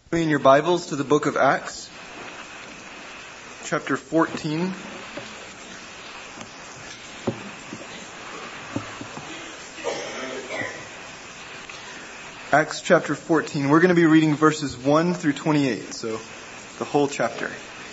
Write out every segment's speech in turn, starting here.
In your Bibles to the book of Acts, chapter 14. Acts chapter 14. We're going to be reading verses 1 through 28, so the whole chapter.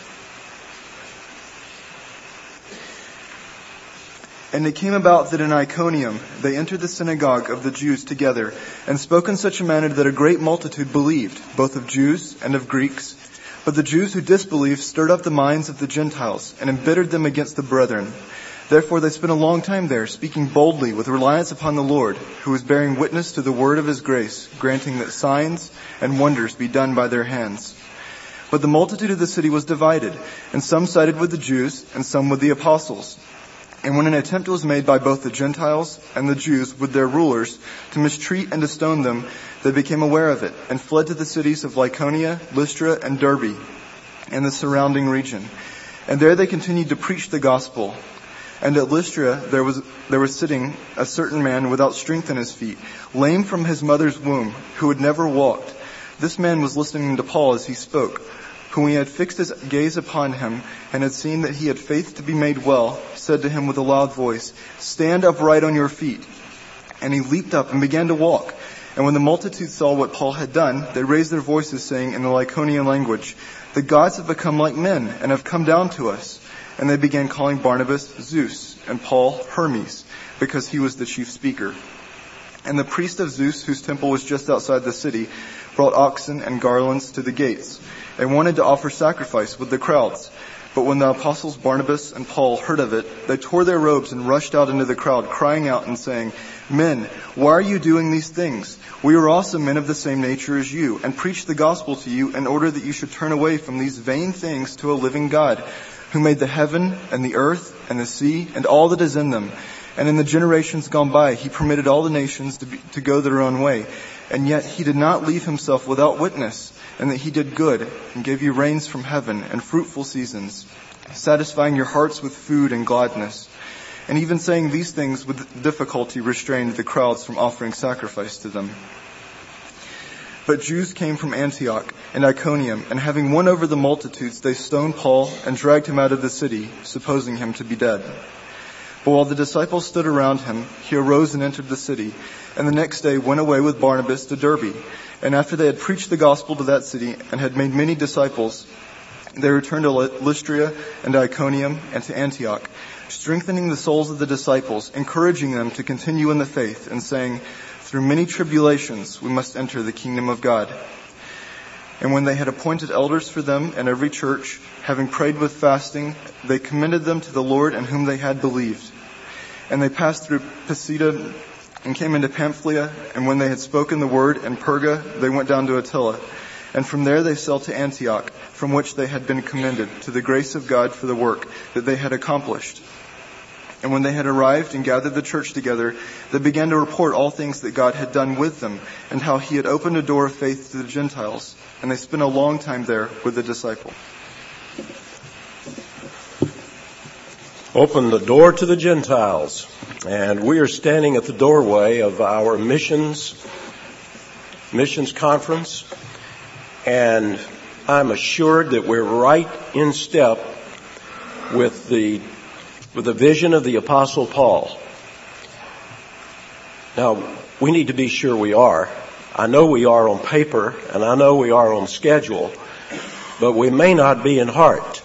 And it came about that in Iconium they entered the synagogue of the Jews together, and spoke in such a manner that a great multitude believed, both of Jews and of Greeks. But the Jews who disbelieved stirred up the minds of the Gentiles, and embittered them against the brethren. Therefore they spent a long time there, speaking boldly with reliance upon the Lord, who was bearing witness to the word of his grace, granting that signs and wonders be done by their hands. But the multitude of the city was divided, and some sided with the Jews, and some with the apostles. And when an attempt was made by both the Gentiles and the Jews with their rulers to mistreat and to stone them, they became aware of it, and fled to the cities of Lycaonia, Lystra, and Derbe, and the surrounding region. And there they continued to preach the gospel. And at Lystra there was sitting a certain man without strength in his feet, lame from his mother's womb, who had never walked. This man was listening to Paul as he spoke, whom he had fixed his gaze upon him, and had seen that he had faith to be made well, said to him with a loud voice, "Stand upright on your feet." And he leaped up and began to walk. And when the multitude saw what Paul had done, they raised their voices, saying in the Lycaonian language, "The gods have become like men, and have come down to us." And they began calling Barnabas Zeus, and Paul Hermes, because he was the chief speaker. And the priest of Zeus, whose temple was just outside the city, brought oxen and garlands to the gates, and wanted to offer sacrifice with the crowds. But when the apostles Barnabas and Paul heard of it, they tore their robes and rushed out into the crowd, crying out and saying, "Men, why are you doing these things? We are also men of the same nature as you, and preach the gospel to you in order that you should turn away from these vain things to a living God, who made the heaven and the earth and the sea and all that is in them. And in the generations gone by, he permitted all the nations to go their own way. And yet he did not leave himself without witness, and that he did good and gave you rains from heaven and fruitful seasons, satisfying your hearts with food and gladness." And even saying these things with difficulty restrained the crowds from offering sacrifice to them. But Jews came from Antioch and Iconium, and having won over the multitudes, they stoned Paul and dragged him out of the city, supposing him to be dead. But while the disciples stood around him, he arose and entered the city, and the next day went away with Barnabas to Derbe. And after they had preached the gospel to that city and had made many disciples, they returned to Lystra and Iconium and to Antioch, strengthening the souls of the disciples, encouraging them to continue in the faith, and saying, "Through many tribulations we must enter the kingdom of God." And when they had appointed elders for them in every church, having prayed with fasting, they commended them to the Lord in whom they had believed. And they passed through Pisidia and came into Pamphylia, and when they had spoken the word in Perga, they went down to Attila. And from there they sailed to Antioch, from which they had been commended to the grace of God for the work that they had accomplished. And when they had arrived and gathered the church together, they began to report all things that God had done with them, and how he had opened a door of faith to the Gentiles. And they spent a long time there with the disciples. Open the door to the Gentiles. And we are standing at the doorway of our missions conference. And I'm assured that we're right in step with the vision of the Apostle Paul. Now, we need to be sure we are. I know we are on paper, and I know we are on schedule, but we may not be in heart.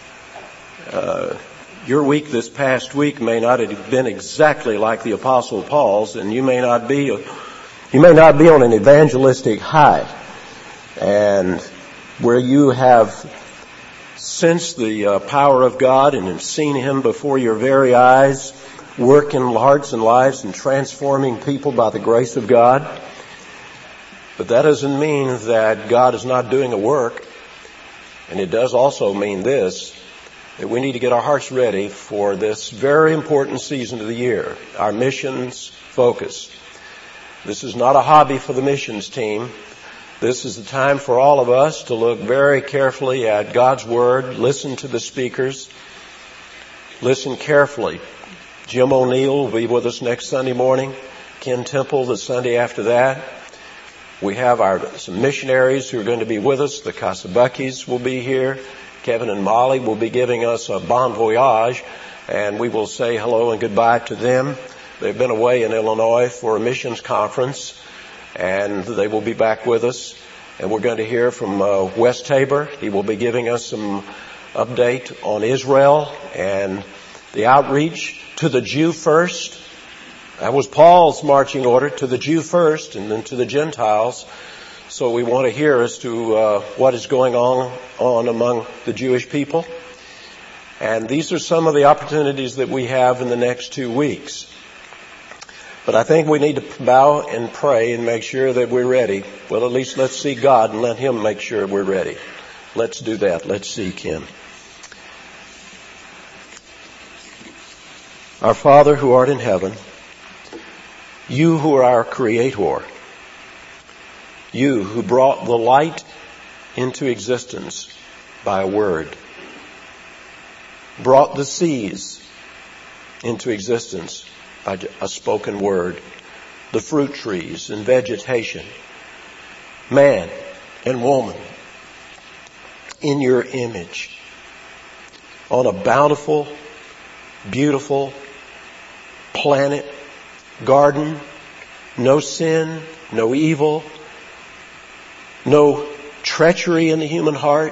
Your week this past week may not have been exactly like the Apostle Paul's, and you may not be on an evangelistic high, and where you have sensed the power of God and have seen him before your very eyes work in hearts and lives and transforming people by the grace of God. But that doesn't mean that God is not doing a work. And it does also mean this, that we need to get our hearts ready for this very important season of the year, our missions focus. This is not a hobby for the missions team. This is the time for all of us to look very carefully at God's Word, listen to the speakers, listen carefully. Jim O'Neill will be with us next Sunday morning, Ken Temple the Sunday after that. We have some missionaries who are going to be with us. The Kasabukis will be here. Kevin and Molly will be giving us a bon voyage, and we will say hello and goodbye to them. They've been away in Illinois for a missions conference, and they will be back with us. And we're going to hear from Wes Tabor. He will be giving us some update on Israel and the outreach to the Jew first. That was Paul's marching order, to the Jew first and then to the Gentiles. So we want to hear as to what is going on among the Jewish people. And these are some of the opportunities that we have in the next 2 weeks. But I think we need to bow and pray and make sure that we're ready. Well, at least let's see God and let Him make sure we're ready. Let's do that. Let's seek Him. Our Father who art in heaven, You who are our Creator, You who brought the light into existence by a word, brought the seas into existence by a spoken word, the fruit trees and vegetation, man and woman in Your image on a bountiful, beautiful planet, garden, no sin, no evil, no treachery in the human heart,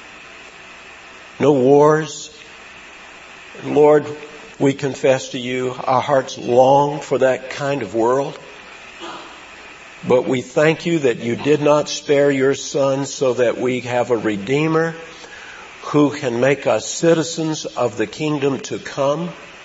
no wars. Lord, we confess to You, our hearts long for that kind of world. But we thank You that You did not spare Your Son so that we have a Redeemer who can make us citizens of the kingdom to come.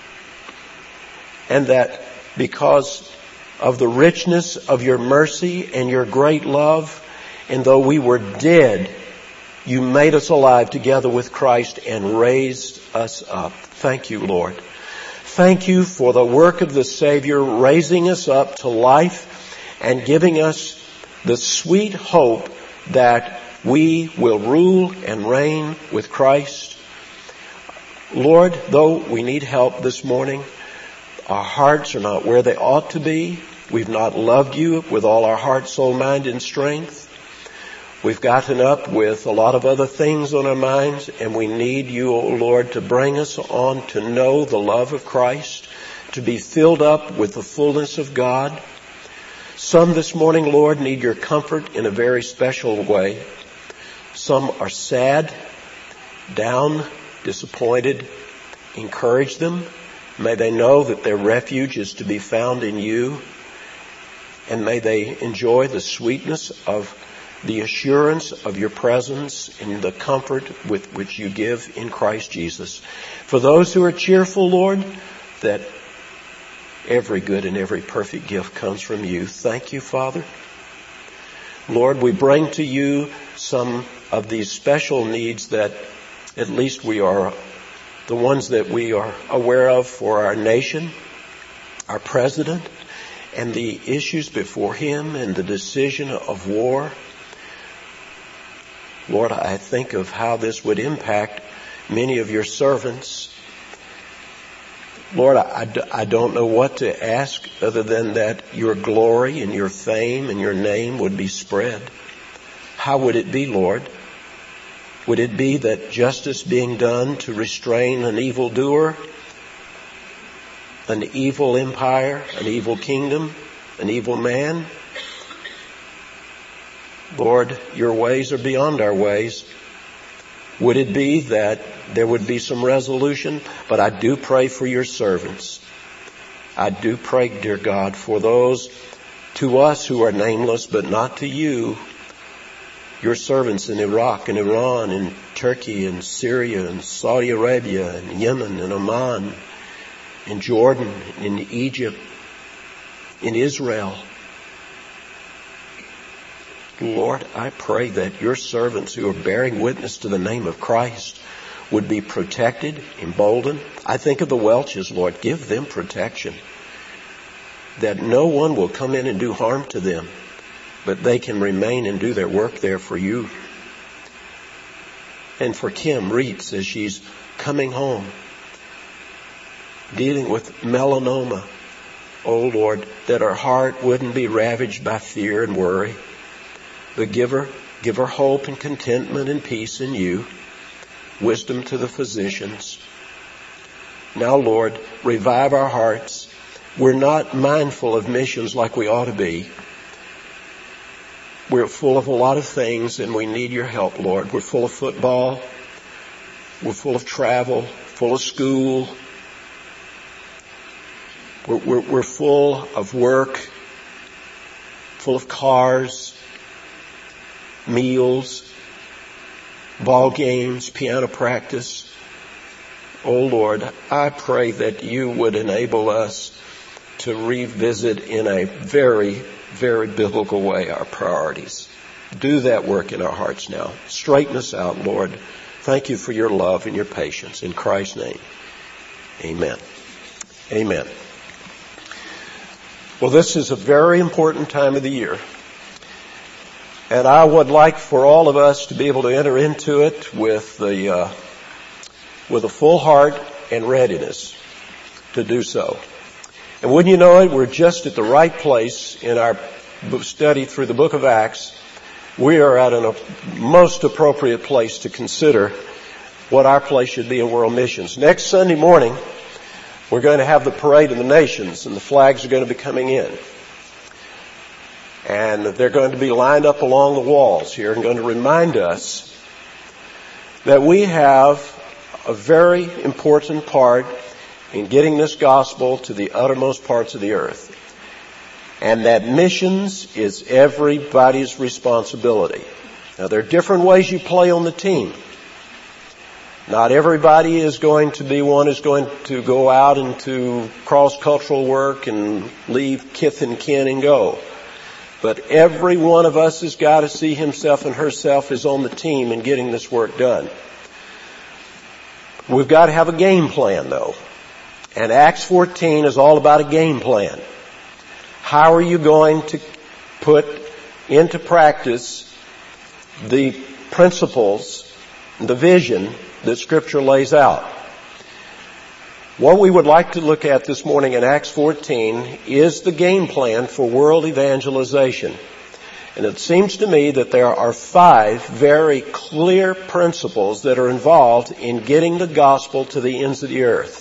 And that because of the richness of Your mercy and Your great love, and though we were dead, You made us alive together with Christ and raised us up. Thank You, Lord. Thank You for the work of the Savior, raising us up to life and giving us the sweet hope that we will rule and reign with Christ. Lord, though we need help this morning, our hearts are not where they ought to be. We've not loved You with all our heart, soul, mind, and strength. We've gotten up with a lot of other things on our minds, and we need You, O Lord, to bring us on to know the love of Christ, to be filled up with the fullness of God. Some this morning, Lord, need Your comfort in a very special way. Some are sad, down, disappointed. Encourage them. May they know that their refuge is to be found in You. And may they enjoy the sweetness of the assurance of Your presence and the comfort with which You give in Christ Jesus. For those who are cheerful, Lord, that every good and every perfect gift comes from You. Thank You, Father. Lord, we bring to You some of these special needs that at least we are the ones that we are aware of for our nation, our president, and the issues before him and the decision of war. Lord, I think of how this would impact many of Your servants. Lord, I don't know what to ask other than that Your glory and Your fame and Your name would be spread. How would it be, Lord? Would it be that justice being done to restrain an evildoer, an evil empire, an evil kingdom, an evil man? Lord, Your ways are beyond our ways. Would it be that there would be some resolution? But I do pray for Your servants. I do pray, dear God, for those to us who are nameless, but not to You, Your servants in Iraq and Iran and Turkey and Syria and Saudi Arabia and Yemen and Oman, in Jordan, in Egypt, in Israel. Lord, I pray that Your servants who are bearing witness to the name of Christ would be protected, emboldened. I think of the Welches, Lord. Give them protection, that no one will come in and do harm to them, but they can remain and do their work there for You. And for Kim Reitz as she's coming home, dealing with melanoma. Oh, Lord, that her heart wouldn't be ravaged by fear and worry, the giver. Give her hope and contentment and peace in you. Wisdom to the physicians. Now, Lord, revive our hearts. We're not mindful of missions like we ought to be. We're full of a lot of things and we need your help, Lord. We're full of football. We're full of travel, full of school. We're full of work, full of cars, meals, ball games, piano practice. Oh Lord, I pray that you would enable us to revisit in a very, very biblical way our priorities. Do that work in our hearts now. Straighten us out, Lord. Thank you for your love and your patience. In Christ's name, amen. Amen. Well, this is a very important time of the year. And I would like for all of us to be able to enter into it with a full heart and readiness to do so. And wouldn't you know it, we're just at the right place in our study through the book of Acts. We are at a most appropriate place to consider what our place should be in world missions. Next Sunday morning, we're going to have the Parade of the Nations, and the flags are going to be coming in. And they're going to be lined up along the walls here and going to remind us that we have a very important part in getting this gospel to the uttermost parts of the earth. And that missions is everybody's responsibility. Now, there are different ways you play on the team. Not everybody is going to be one who's going to go out into cross-cultural work and leave kith and kin and go. But every one of us has got to see himself and herself as on the team in getting this work done. We've got to have a game plan, though. And Acts 14 is all about a game plan. How are you going to put into practice the principles, the vision that Scripture lays out? What we would like to look at this morning in Acts 14 is the game plan for world evangelization. And it seems to me that there are 5 very clear principles that are involved in getting the gospel to the ends of the earth.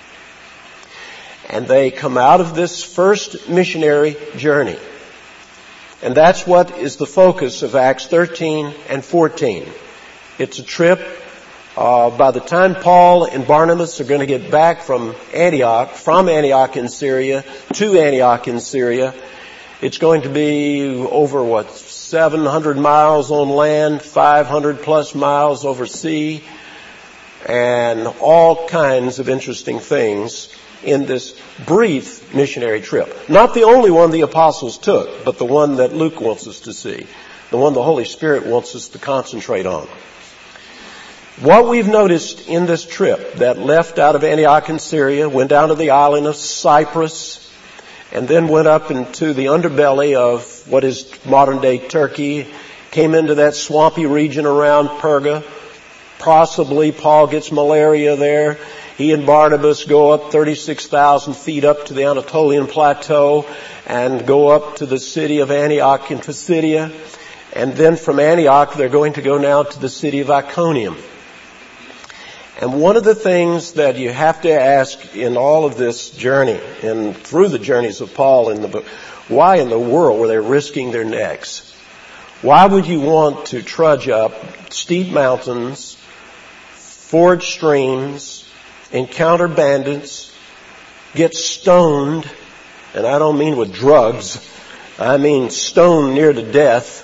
And they come out of this first missionary journey. And that's what is the focus of Acts 13 and 14. It's a trip. By the time Paul and Barnabas are going to get back from Antioch in Syria to Antioch in Syria, it's going to be over, 700 miles on land, 500 plus miles over sea, and all kinds of interesting things in this brief missionary trip. Not the only one the apostles took, but the one that Luke wants us to see, the one the Holy Spirit wants us to concentrate on. What we've noticed in this trip that left out of Antioch in Syria, went down to the island of Cyprus, and then went up into the underbelly of what is modern-day Turkey, came into that swampy region around Perga. Possibly Paul gets malaria there. He and Barnabas go up 36,000 feet up to the Anatolian Plateau and go up to the city of Antioch in Pisidia. And then from Antioch, they're going to go now to the city of Iconium. And one of the things that you have to ask in all of this journey and through the journeys of Paul in the book, why in the world were they risking their necks? Why would you want to trudge up steep mountains, ford streams, encounter bandits, get stoned, and I don't mean with drugs, I mean stoned near to death,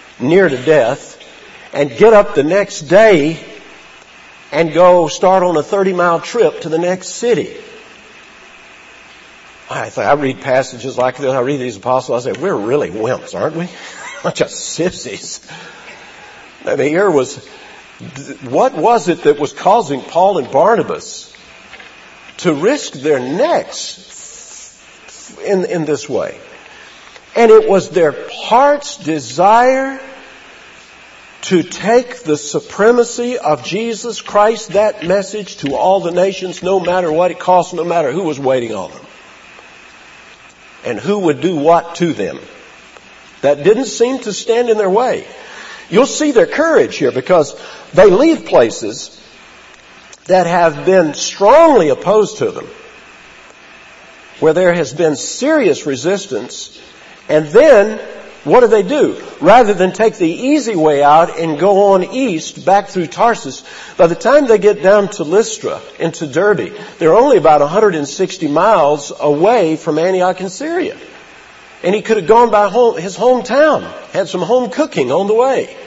and get up the next day and go start on a 30-mile trip to the next city? I read passages like this, I read these apostles, I say, we're really wimps, aren't we? Not just sissies. I mean, what was it that was causing Paul and Barnabas to risk their necks in this way? And it was their heart's desire to take the supremacy of Jesus Christ, that message, to all the nations, no matter what it cost, no matter who was waiting on them, and who would do what to them. that didn't seem to stand in their way. You'll see their courage here because they leave places that have been strongly opposed to them, where there has been serious resistance, and then what do? Rather than take the easy way out and go on east back through Tarsus, by the time they get down to Lystra and to Derbe, they're only about 160 miles away from Antioch in Syria. And he could have gone by his hometown, had some home cooking on the way.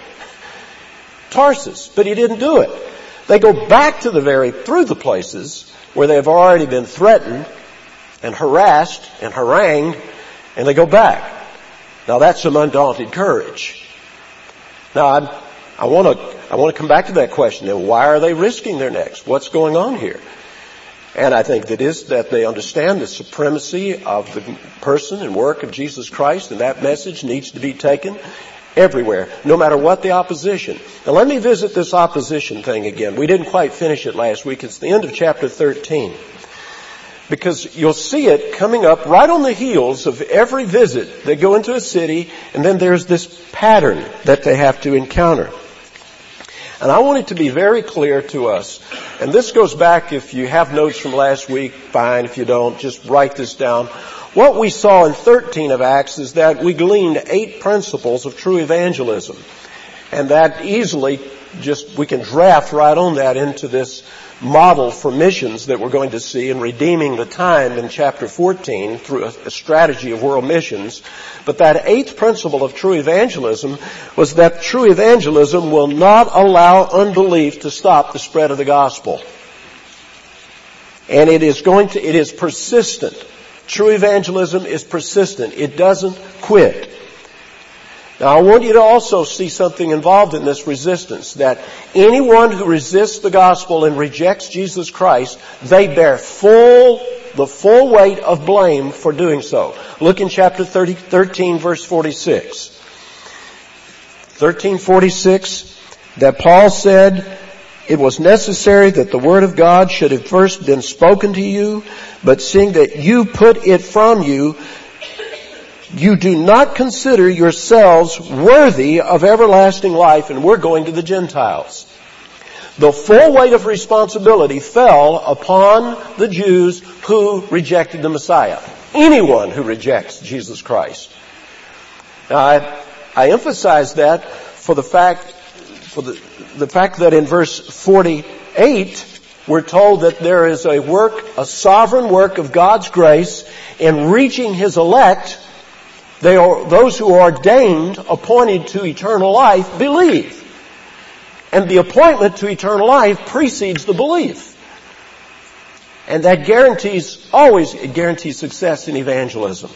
Tarsus, but he didn't do it. They go back to through the places where they have already been threatened and harassed and harangued, and they go back. Now that's some undaunted courage. Now I want to come back to that question. Then why are they risking their necks? What's going on here? And I think that they understand the supremacy of the person and work of Jesus Christ, and that message needs to be taken everywhere, no matter what the opposition. Now let me visit this opposition thing again. We didn't quite finish it last week. It's the end of chapter 13. Because you'll see it coming up right on the heels of every visit. They go into a city, and then there's this pattern that they have to encounter. And I want it to be very clear to us. And this goes back, if you have notes from last week, fine. If you don't, just write this down. What we saw in 13 of Acts is that we gleaned 8 principles of true evangelism. And that easily we can draft right on that into this model for missions that we're going to see in redeeming the time in chapter 14 through a strategy of world missions. But that 8th principle of true evangelism was that true evangelism will not allow unbelief to stop the spread of the gospel. And it is persistent. True evangelism is persistent. It doesn't quit. Now I want you to also see something involved in this resistance, that anyone who resists the gospel and rejects Jesus Christ, they bear the full weight of blame for doing so. Look in chapter 13, verse 46. 13:46, that Paul said, "It was necessary that the word of God should have first been spoken to you, but seeing that you put it from you, you do not consider yourselves worthy of everlasting life," and we're going to the Gentiles. The full weight of responsibility fell upon the Jews who rejected the Messiah. Anyone who rejects Jesus Christ. Now I emphasize that for the fact that in verse 48 we're told that there is a sovereign work of God's grace in reaching His elect. Those who are ordained, appointed to eternal life, believe. And the appointment to eternal life precedes the belief. And that always guarantees success in evangelism.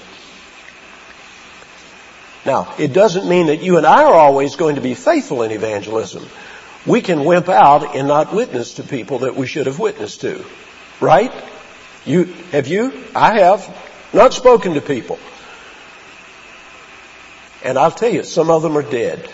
Now, it doesn't mean that you and I are always going to be faithful in evangelism. We can wimp out and not witness to people that we should have witnessed to. Right? Have you? I have not spoken to people. And I'll tell you, some of them are dead.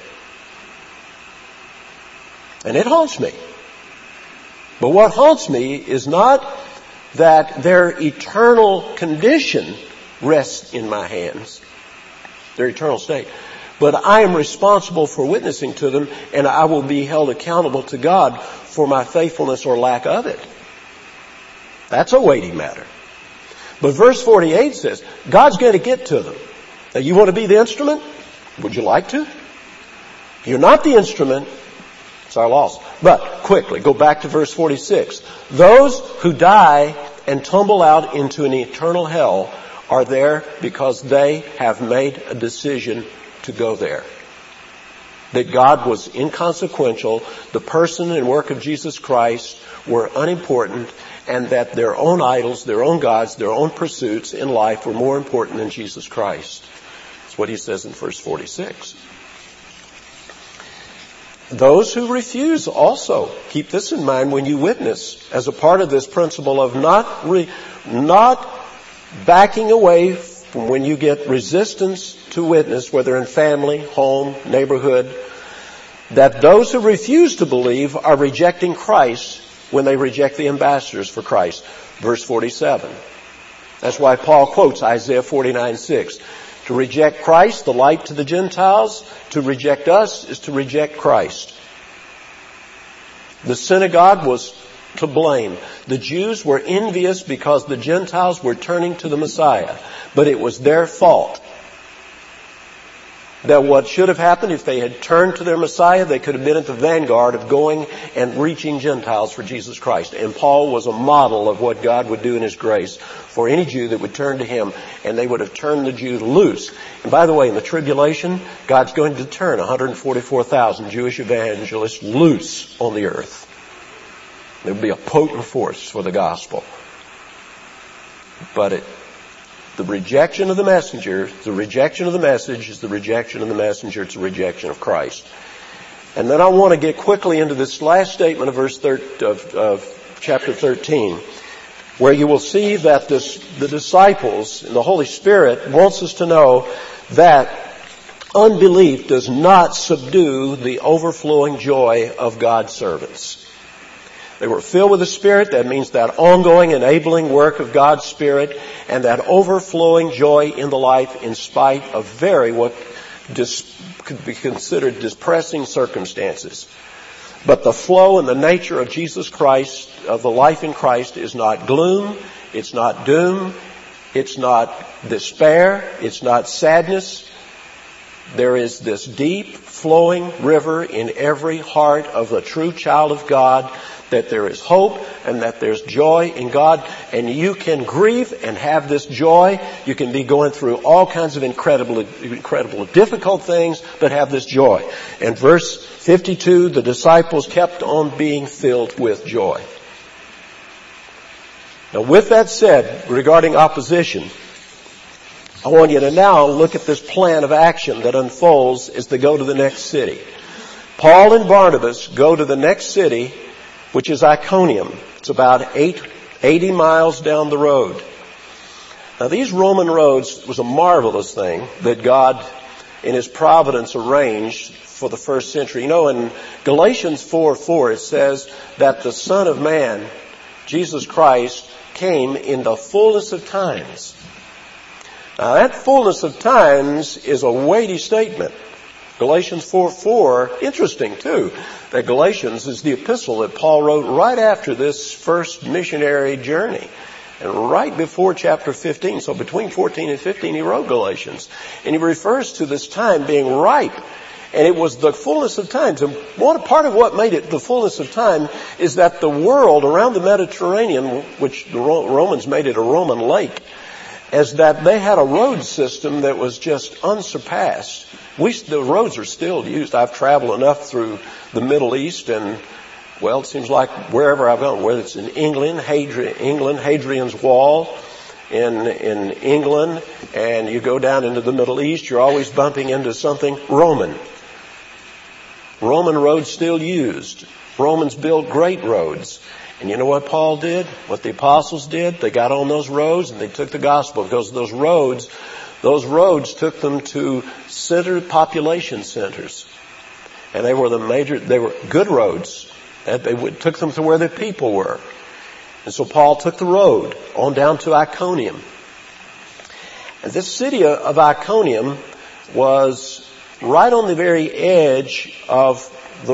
And it haunts me. But what haunts me is not that their eternal condition rests in my hands, their eternal state, but I am responsible for witnessing to them, and I will be held accountable to God for my faithfulness or lack of it. That's a weighty matter. But verse 48 says, God's going to get to them. Now, you want to be the instrument? Would you like to? If you're not the instrument, it's our loss. But quickly, go back to verse 46. Those who die and tumble out into an eternal hell are there because they have made a decision to go there. That God was inconsequential, the person and work of Jesus Christ were unimportant, and that their own idols, their own gods, their own pursuits in life were more important than Jesus Christ. That's what he says in verse 46. Those who refuse also, keep this in mind when you witness, as a part of this principle of not backing away from when you get resistance to witness, whether in family, home, neighborhood, that those who refuse to believe are rejecting Christ when they reject the ambassadors for Christ. Verse 47. That's why Paul quotes Isaiah 49:6. To reject Christ, the light to the Gentiles, to reject us is to reject Christ. The synagogue was to blame. The Jews were envious because the Gentiles were turning to the Messiah, but it was their fault. That what should have happened if they had turned to their Messiah, they could have been at the vanguard of going and reaching Gentiles for Jesus Christ. And Paul was a model of what God would do in His grace for any Jew that would turn to Him, and they would have turned the Jew loose. And by the way, in the tribulation, God's going to turn 144,000 Jewish evangelists loose on the earth. There will be a potent force for the gospel. But the rejection of the messenger, the rejection of the message is the rejection of the messenger. It's a rejection of Christ. And then I want to get quickly into this last statement of chapter 13, where you will see that the disciples and the Holy Spirit wants us to know that unbelief does not subdue the overflowing joy of God's servants. They were filled with the Spirit. That means that ongoing enabling work of God's Spirit and that overflowing joy in the life in spite of what could be considered depressing circumstances. But the flow and the nature of Jesus Christ, of the life in Christ, is not gloom, it's not doom, it's not despair, it's not sadness. There is this deep flowing river in every heart of a true child of God, that there is hope and that there's joy in God, and you can grieve and have this joy. You can be going through all kinds of incredible difficult things, but have this joy. And verse 52, the disciples kept on being filled with joy. Now with that said, regarding opposition, I want you to now look at this plan of action that unfolds as they go to the next city. Paul and Barnabas go to the next city, which is Iconium. It's about 80 miles down the road. Now these Roman roads was a marvelous thing that God in His providence arranged for the first century. You know, in Galatians 4:4 it says that the Son of Man, Jesus Christ, came in the fullness of times. Now that fullness of times is a weighty statement. Galatians 4:4, interesting too, that Galatians is the epistle that Paul wrote right after this first missionary journey. And right before chapter 15, so between 14 and 15 he wrote Galatians. And he refers to this time being ripe. And it was the fullness of times. And one part of what made it the fullness of time is that the world around the Mediterranean, which the Romans made it a Roman lake, is that they had a road system that was just unsurpassed. The roads are still used. I've traveled enough through the Middle East, and well, it seems like wherever I've gone, whether it's in England, Hadrian's Wall in England, and you go down into the Middle East, you're always bumping into something Roman. Roman roads still used. Romans built great roads. And you know what Paul did? What the apostles did? They got on those roads and they took the gospel, because those roads took them to population centers. And they were good roads. Took them to where the people were. And so Paul took the road on down to Iconium. And this city of Iconium was right on the very edge of the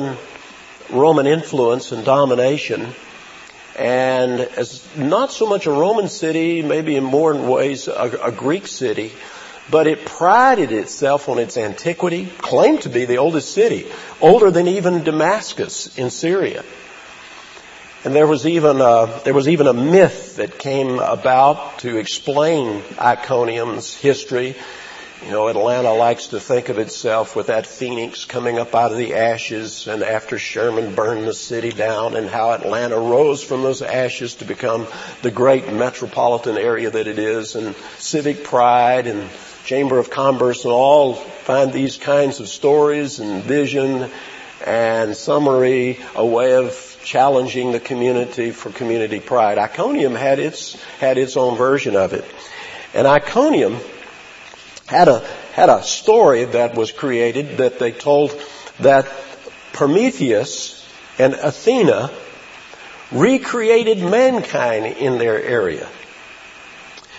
Roman influence and domination, and as not so much a Roman city, maybe in more ways a Greek city, but it prided itself on its antiquity, claimed to be the oldest city, older than even Damascus in Syria. And there was even a myth that came about to explain Iconium's history. You know, Atlanta likes to think of itself with that phoenix coming up out of the ashes, and after Sherman burned the city down, and how Atlanta rose from those ashes to become the great metropolitan area that it is, and civic pride and Chamber of Commerce and all find these kinds of stories and vision and summary a way of challenging the community for community pride. Iconium had its own version of it. And Iconium had a story that was created that they told that Prometheus and Athena recreated mankind in their area.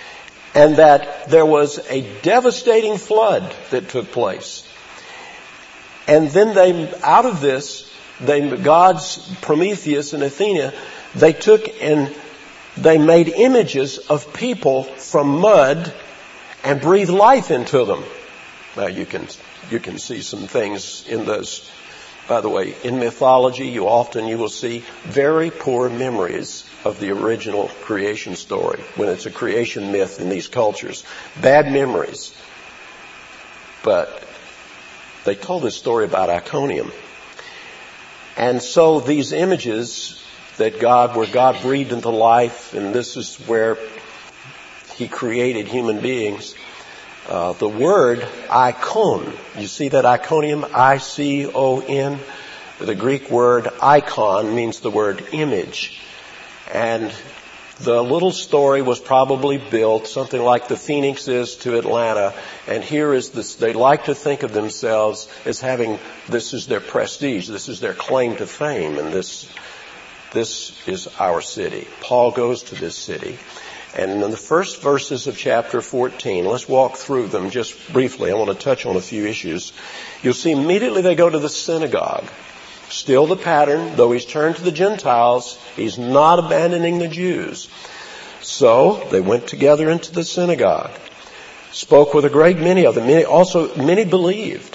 and that there was a devastating flood that took place. And then out of this, gods Prometheus and Athena, they took and they made images of people from mud and breathed life into them. Now you can see some things in those. By the way, in mythology, you will see very poor memories of the original creation story when it's a creation myth in these cultures. Bad memories. But they told this story about Iconium. And so these images where God breathed into life, and this is where He created human beings. The word icon, you see that Iconium, I-C-O-N? The Greek word icon means the word image. And the little story was probably built something like the Phoenix is to Atlanta. And here is this, they like to think of themselves as having, this is their prestige, this is their claim to fame, and this is our city. Paul goes to this city. And in the first verses of chapter 14, let's walk through them just briefly. I want to touch on a few issues. You'll see immediately they go to the synagogue. Still the pattern, though he's turned to the Gentiles, he's not abandoning the Jews. So they went together into the synagogue, spoke with a great many of them. Many believed.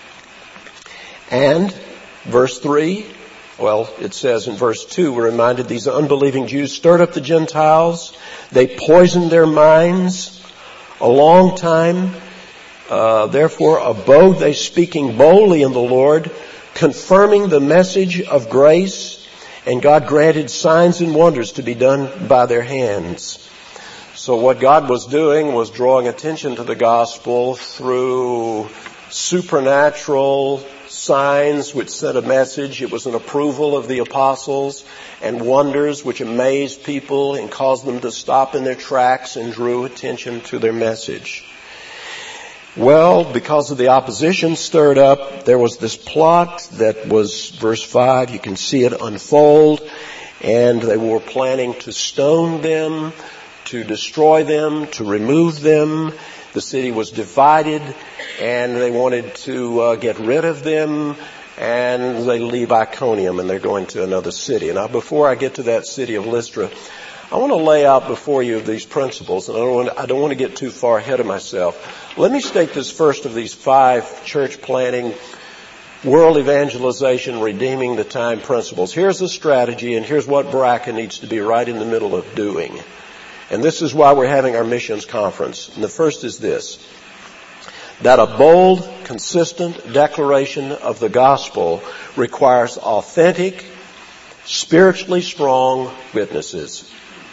And verse 3, it says in verse 2, we're reminded these unbelieving Jews stirred up the Gentiles. They poisoned their minds a long time. Therefore abode they speaking boldly in the Lord, confirming the message of grace, and God granted signs and wonders to be done by their hands. So what God was doing was drawing attention to the gospel through supernatural signs which sent a message. It was an approval of the apostles, and wonders which amazed people and caused them to stop in their tracks and drew attention to their message. Well, because of the opposition stirred up, there was this plot that was verse 5. You can see it unfold, and they were planning to stone them, to destroy them, to remove them. The city was divided, and they wanted to get rid of them, and they leave Iconium, and they're going to another city. Now, before I get to that city of Lystra, I want to lay out before you these principles, and I don't want to get too far ahead of myself. Let me state this first of these 5 church planting, world evangelization, redeeming the time principles. Here's the strategy, and here's what Baraka needs to be right in the middle of doing. And this is why we're having our missions conference. And the first is this: that a bold, consistent declaration of the gospel requires authentic, spiritually strong witnesses.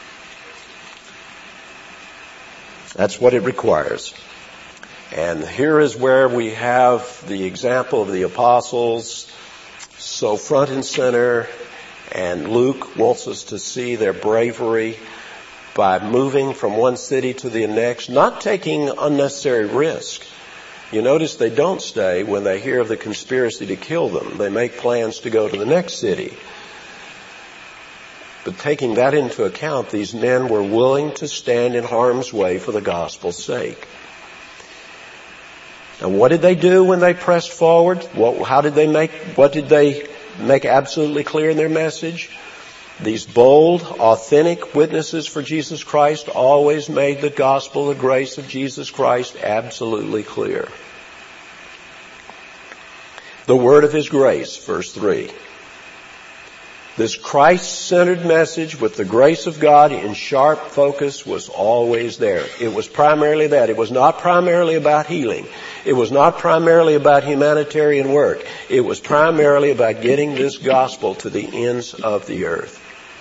That's what it requires. And here is where we have the example of the apostles so front and center, and Luke wants us to see their bravery by moving from one city to the next, not taking unnecessary risk. You notice they don't stay when they hear of the conspiracy to kill them. They make plans to go to the next city. But taking that into account, these men were willing to stand in harm's way for the gospel's sake. And what did they do when they pressed forward? What did they make absolutely clear in their message? These bold, authentic witnesses for Jesus Christ always made the gospel, the grace of Jesus Christ, absolutely clear. The word of His grace, verse 3. This Christ-centered message with the grace of God in sharp focus was always there. It was primarily that. It was not primarily about healing. It was not primarily about humanitarian work. It was primarily about getting this gospel to the ends of the earth.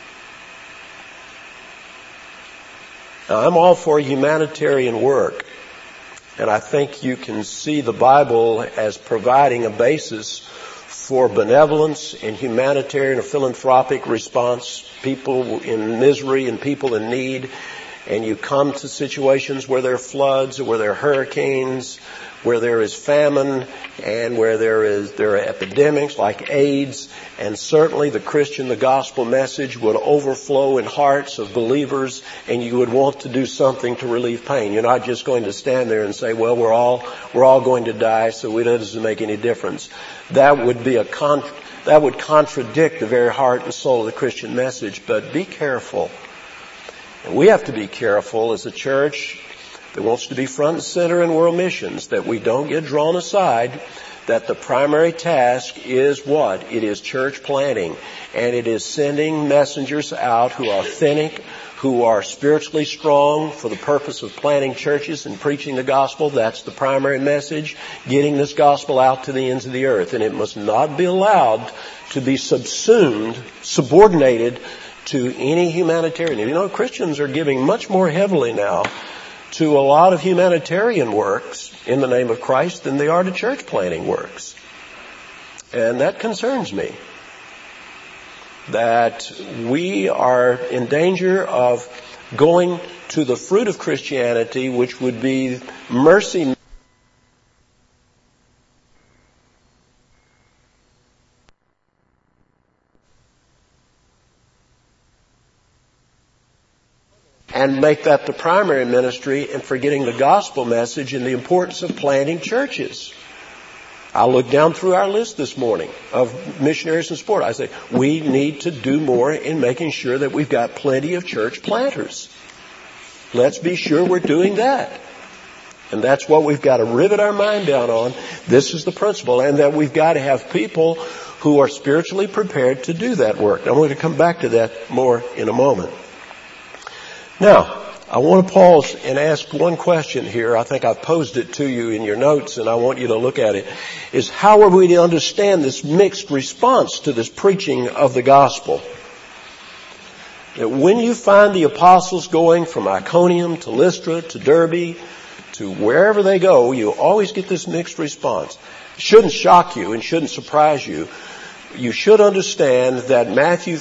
Now, I'm all for humanitarian work, and I think you can see the Bible as providing a basis for benevolence and humanitarian or philanthropic response, people in misery and people in need. And you come to situations where there are floods or where there are hurricanes, where there is famine and where there are epidemics like AIDS, and certainly the gospel message would overflow in hearts of believers, and you would want to do something to relieve pain. You're not just going to stand there and say, well, we're all going to die, so it doesn't make any difference. That would be that would contradict the very heart and soul of the Christian message. But be careful. And we have to be careful as a church that wants to be front and center in world missions, that we don't get drawn aside, that the primary task is what? It is church planting. And it is sending messengers out who are authentic, who are spiritually strong for the purpose of planting churches and preaching the gospel. That's the primary message, getting this gospel out to the ends of the earth. And it must not be allowed to be subordinated to any humanitarian. You know, Christians are giving much more heavily now to a lot of humanitarian works in the name of Christ than they are to church planting works. And that concerns me, that we are in danger of going to the fruit of Christianity, which would be mercy. And make that the primary ministry, and forgetting the gospel message and the importance of planting churches. I looked down through our list this morning of missionaries and support. I say, we need to do more in making sure that we've got plenty of church planters. Let's be sure we're doing that. And that's what we've got to rivet our mind down on. This is the principle, and that we've got to have people who are spiritually prepared to do that work. I'm going to come back to that more in a moment. Now, I want to pause and ask one question here. I think I've posed it to you in your notes, and I want you to look at it. Is how are we to understand this mixed response to this preaching of the gospel? That when you find the apostles going from Iconium to Lystra to Derbe to wherever they go, you always get this mixed response. It shouldn't shock you and shouldn't surprise you. You should understand that Matthew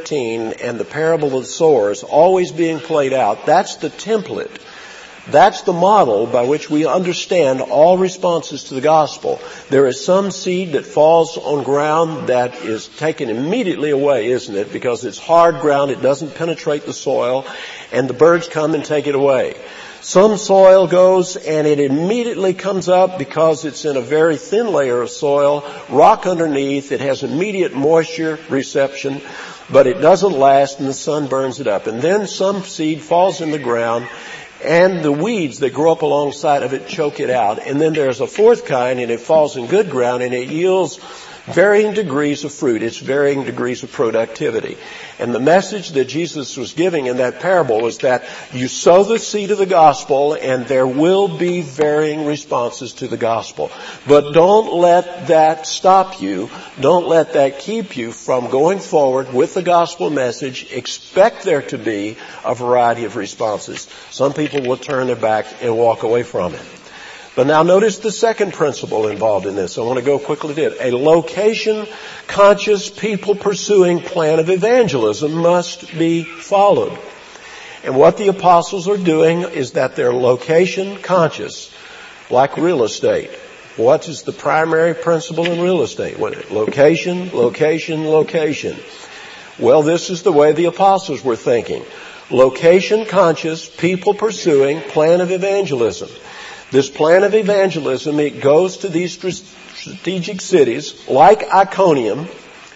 13 and the parable of the sowers always being played out, that's the template. That's the model by which we understand all responses to the gospel. There is some seed that falls on ground that is taken immediately away, isn't it? Because it's hard ground, it doesn't penetrate the soil, and the birds come and take it away. Some soil goes and it immediately comes up because it's in a very thin layer of soil, rock underneath, it has immediate moisture reception, but it doesn't last and the sun burns it up. And then some seed falls in the ground and the weeds that grow up alongside of it choke it out. And then there's a fourth kind and it falls in good ground and it yields varying degrees of fruit. It's varying degrees of productivity. And the message that Jesus was giving in that parable was that you sow the seed of the gospel and there will be varying responses to the gospel. But don't let that stop you. Don't let that keep you from going forward with the gospel message. Expect there to be a variety of responses. Some people will turn their back and walk away from it. But now notice the second principle involved in this. I want to go quickly to it. A location-conscious, people-pursuing plan of evangelism must be followed. And what the apostles are doing is that they're location-conscious, like real estate. What is the primary principle in real estate? Location, location, location. Well, this is the way the apostles were thinking. Location-conscious, people-pursuing plan of evangelism. This plan of evangelism, it goes to these strategic cities like Iconium,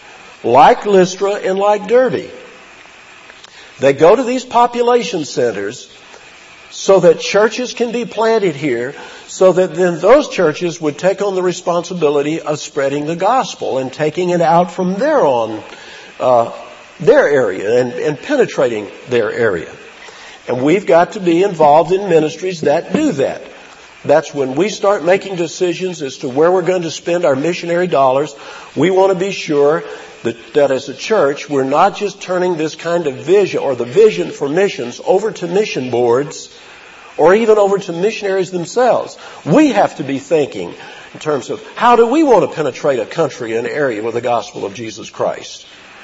like Lystra, and like Derbe. They go to these population centers so that churches can be planted here, so that then those churches would take on the responsibility of spreading the gospel and taking it out from there on their area and penetrating their area. And we've got to be involved in ministries that do that. That's when we start making decisions as to where we're going to spend our missionary dollars. We want to be sure that as a church, we're not just turning this kind of vision or the vision for missions over to mission boards or even over to missionaries themselves. We have to be thinking in terms of how do we want to penetrate a country, an area with the gospel of Jesus Christ.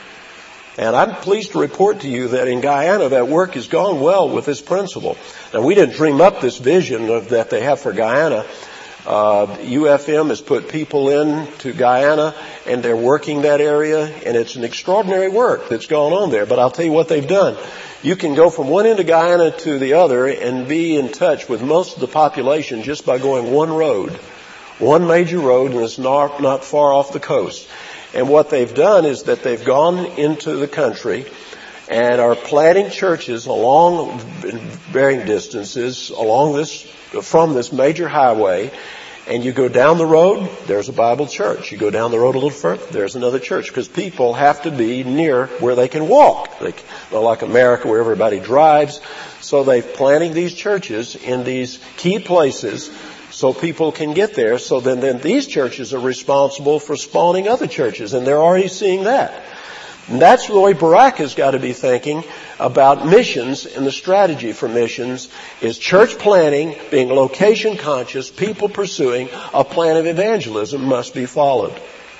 And I'm pleased to report to you that in Guyana, that work has gone well with this principle. Now, we didn't dream up this vision that they have for Guyana. UFM has put people in to Guyana, and they're working that area, and it's an extraordinary work that's gone on there. But I'll tell you what they've done. You can go from one end of Guyana to the other and be in touch with most of the population just by going one road, one major road, and it's not far off the coast. And what they've done is that they've gone into the country and are planting churches along varying distances along from this major highway. And you go down the road, there's a Bible church. You go down the road a little further, there's another church. Because people have to be near where they can walk. Like America, where everybody drives. So they're planting these churches in these key places so people can get there. So then these churches are responsible for spawning other churches. And they're already seeing that. And that's the way Barak has got to be thinking about missions, and the strategy for missions is church planning, being location conscious, people pursuing a plan of evangelism must be followed.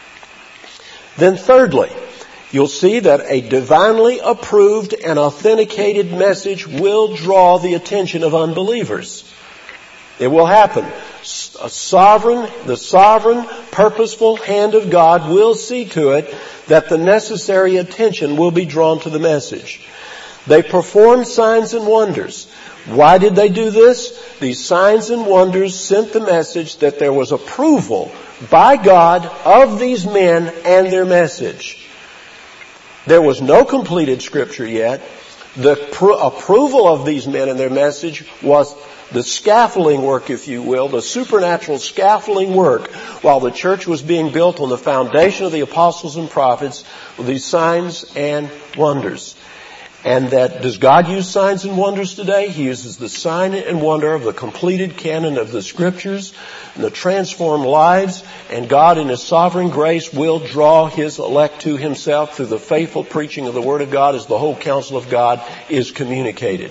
Then thirdly, you'll see that a divinely approved and authenticated message will draw the attention of unbelievers. It will happen. The sovereign, purposeful hand of God will see to it that the necessary attention will be drawn to the message. They performed signs and wonders. Why did they do this? These signs and wonders sent the message that there was approval by God of these men and their message. There was no completed scripture yet. The approval of these men and their message was the scaffolding work, if you will, the supernatural scaffolding work while the church was being built on the foundation of the apostles and prophets with these signs and wonders. And does God use signs and wonders today? He uses the sign and wonder of the completed canon of the scriptures and the transformed lives. And God in His sovereign grace will draw His elect to Himself through the faithful preaching of the Word of God as the whole counsel of God is communicated.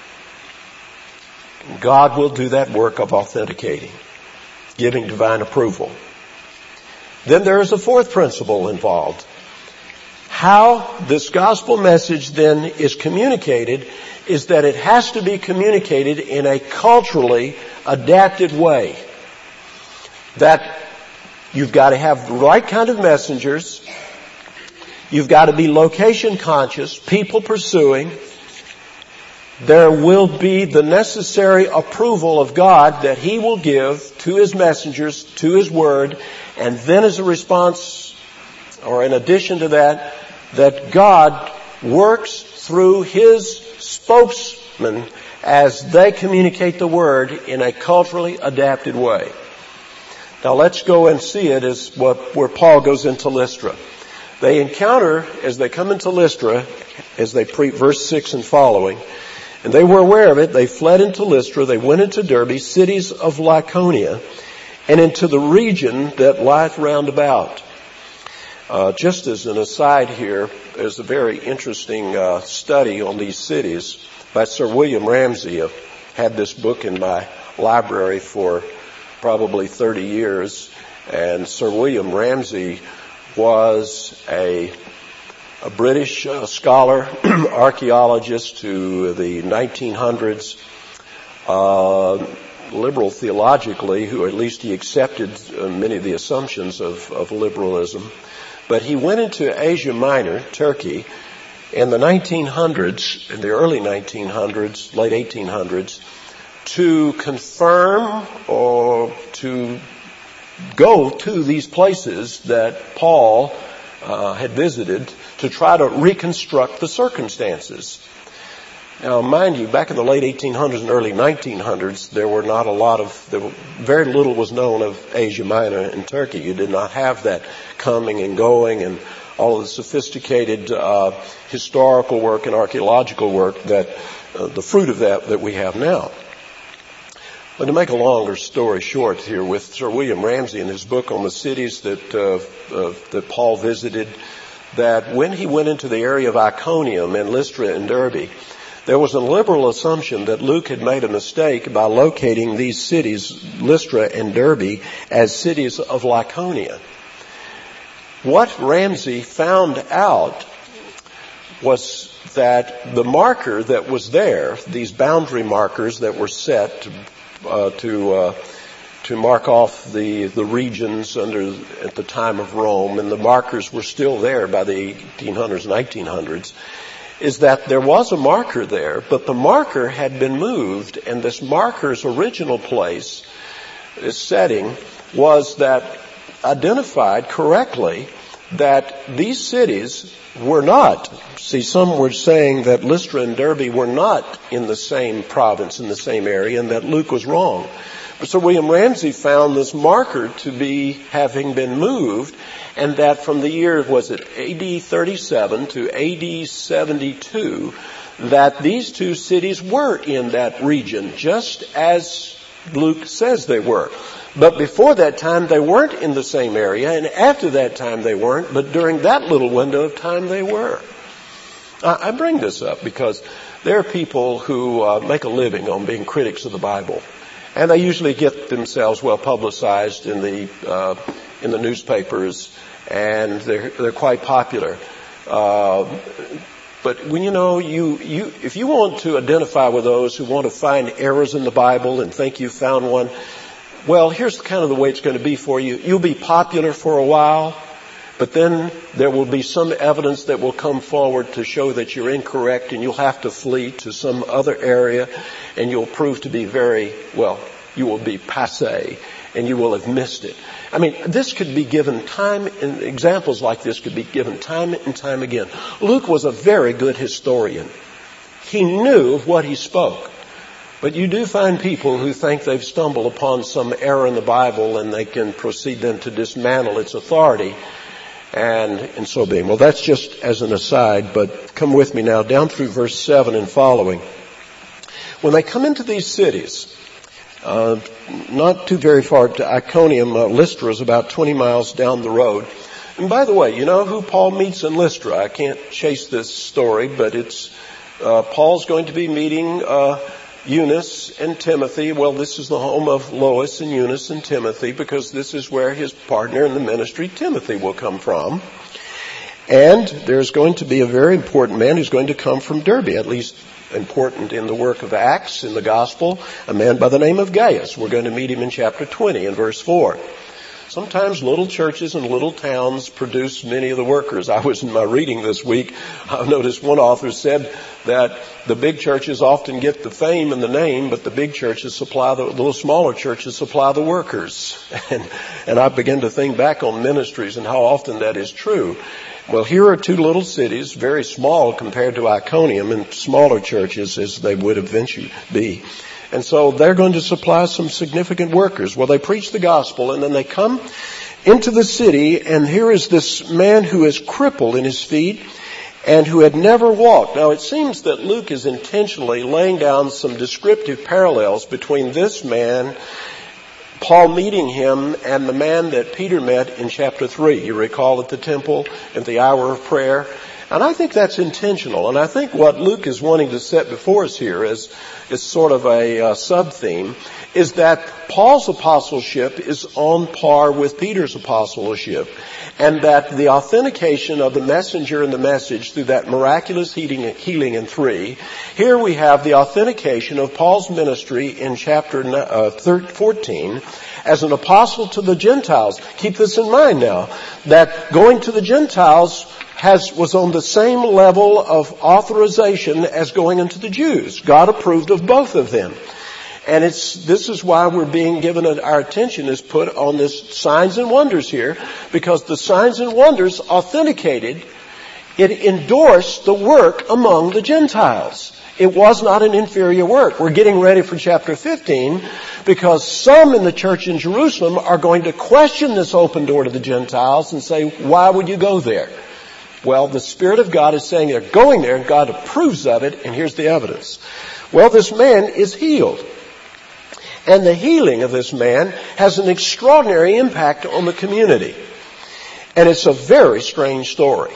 God will do that work of authenticating, giving divine approval. Then there is a fourth principle involved. How this gospel message then is communicated is that it has to be communicated in a culturally adapted way. That you've got to have the right kind of messengers. You've got to be location conscious, people pursuing. There will be the necessary approval of God that He will give to His messengers, to His word, and then as a response, or in addition to that, that God works through His spokesman as they communicate the word in a culturally adapted way. Now let's go and see it as where Paul goes into Lystra. They encounter, as they come into Lystra, as they verse 6 and following, and they were aware of it, they fled into Lystra, they went into Derbe, cities of Lycaonia, and into the region that lieth round about. Just as an aside here, there's a very interesting study on these cities by Sir William Ramsay. I've had this book in my library for probably 30 years, and Sir William Ramsay was a British scholar, archaeologist to the 1900s, liberal theologically, who at least he accepted many of the assumptions of liberalism. But he went into Asia Minor, Turkey, in the 1900s, in the early 1900s, late 1800s, to confirm or to go to these places that Paul had visited to try to reconstruct the circumstances. Now, mind you, back in the late 1800s and early 1900s, very little was known of Asia Minor and Turkey. You did not have that coming and going and all of the sophisticated historical work and archaeological work that the fruit of that we have now. But to make a longer story short here, with Sir William Ramsay in his book on the cities that Paul visited, that when he went into the area of Iconium and Lystra and Derbe, there was a liberal assumption that Luke had made a mistake by locating these cities, Lystra and Derbe, as cities of Lycaonia. What Ramsay found out was that the marker that was there, these boundary markers that were set to to mark off the regions at the time of Rome, and the markers were still there by the 1800s and 1900s, is that there was a marker there, but the marker had been moved, and this marker's original place, this setting, was that identified correctly that these cities were not. See, some were saying that Lystra and Derbe were not in the same province, in the same area, and that Luke was wrong. But Sir William Ramsay found this marker to be having been moved, and that from the year, was it AD 37 to AD 72, that these two cities were in that region, just as Luke says they were. But before that time, they weren't in the same area, and after that time they weren't, but during that little window of time they were. I bring this up because there are people who make a living on being critics of the Bible. And they usually get themselves well publicized in the newspapers, and they're quite popular. But when if you want to identify with those who want to find errors in the Bible and think you found one, well, here's kind of the way it's going to be for you. You'll be popular for a while, but then there will be some evidence that will come forward to show that you're incorrect, and you'll have to flee to some other area, and you'll prove to be you will be passé, and you will have missed it. I mean, this could be given time, and examples like this could be given time and time again. Luke was a very good historian. He knew of what he spoke. But you do find people who think they've stumbled upon some error in the Bible, and they can proceed then to dismantle its authority. And so being. Well, that's just as an aside, but come with me now down through verse 7 and following. When they come into these cities, not too very far to Iconium, Lystra is about 20 miles down the road. And by the way, you know who Paul meets in Lystra? I can't chase this story, but it's Paul's going to be meeting Eunice and Timothy. Well, this is the home of Lois and Eunice and Timothy, because this is where his partner in the ministry, Timothy, will come from. And there's going to be a very important man who's going to come from Derbe, at least important in the work of Acts, in the gospel, a man by the name of Gaius. We're going to meet him in chapter 20 in verse 4. Sometimes little churches and little towns produce many of the workers. I was in my reading this week, I noticed one author said that the big churches often get the fame and the name, but the big churches supply the little smaller churches supply the workers. And I began to think back on ministries and how often that is true. Well, here are two little cities, very small compared to Iconium, and smaller churches as they would eventually be. And so they're going to supply some significant workers. Well, they preach the gospel, and then they come into the city, and here is this man who is crippled in his feet and who had never walked. Now, it seems that Luke is intentionally laying down some descriptive parallels between this man, Paul meeting him, and the man that Peter met in chapter 3. You recall at the temple at the hour of prayer. And I think that's intentional. And I think what Luke is wanting to set before us here is sort of a sub-theme, is that Paul's apostleship is on par with Peter's apostleship. And that the authentication of the messenger and the message through that miraculous healing in 3, here we have the authentication of Paul's ministry in chapter 14 as an apostle to the Gentiles. Keep this in mind now, that going to the Gentiles was on the same level of authorization as going into the Jews. God approved of both of them. And this is why we're being given, our attention is put on this signs and wonders here, because the signs and wonders authenticated, it endorsed the work among the Gentiles. It was not an inferior work. We're getting ready for chapter 15 because some in the church in Jerusalem are going to question this open door to the Gentiles and say, why would you go there? Well, the Spirit of God is saying they're going there, and God approves of it, and here's the evidence. Well, this man is healed. And the healing of this man has an extraordinary impact on the community. And it's a very strange story.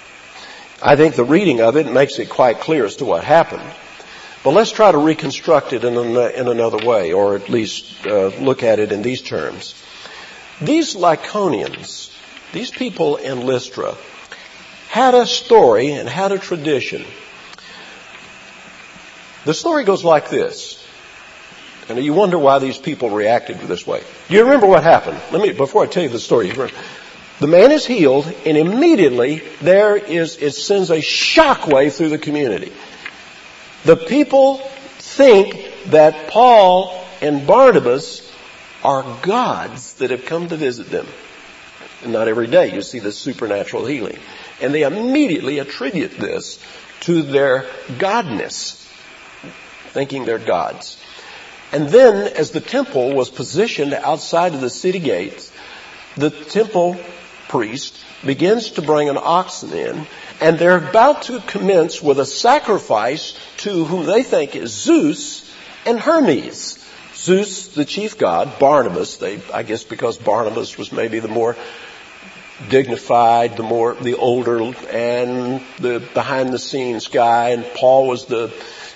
I think the reading of it makes it quite clear as to what happened. But let's try to reconstruct it in another way, or at least look at it in these terms. These Lycaonians, these people in Lystra, had a story and had a tradition. The story goes like this. And you wonder why these people reacted this way. Do you remember what happened? Before I tell you the story, the man is healed, and immediately it sends a shockwave through the community. The people think that Paul and Barnabas are gods that have come to visit them. And not every day you see this supernatural healing. And they immediately attribute this to their godness, thinking they're gods. And then, as the temple was positioned outside of the city gates, the temple priest begins to bring an oxen in, and they're about to commence with a sacrifice to whom they think is Zeus and Hermes. Zeus, the chief god, Barnabas, I guess because Barnabas was maybe the more dignified, the older, and the behind-the-scenes guy, and Paul was the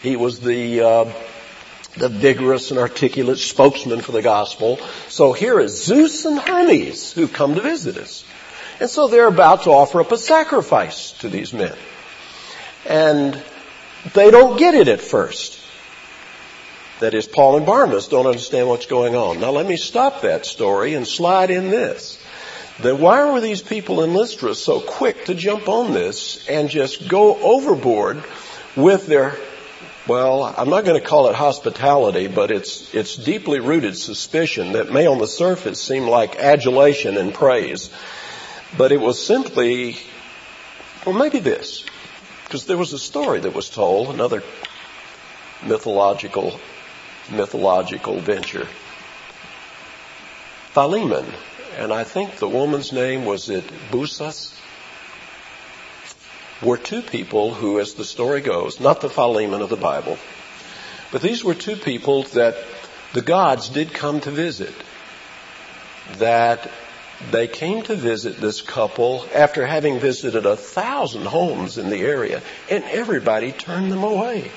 vigorous and articulate spokesman for the gospel. So here is Zeus and Hermes who've come to visit us. And so they're about to offer up a sacrifice to these men. And they don't get it at first. That is, Paul and Barnabas don't understand what's going on. Now let me stop that story and slide in this. Then why were these people in Lystra so quick to jump on this and just go overboard with their, well, I'm not going to call it hospitality, but it's deeply rooted suspicion that may on the surface seem like adulation and praise. But it was simply, well, maybe this. Because there was a story that was told, another mythological venture. Philemon, and I think the woman's name was Busas, were two people who, as the story goes, not the Philemon of the Bible, but these were two people that the gods did come to visit. That they came to visit this couple after having visited 1,000 homes in the area, and everybody turned them away.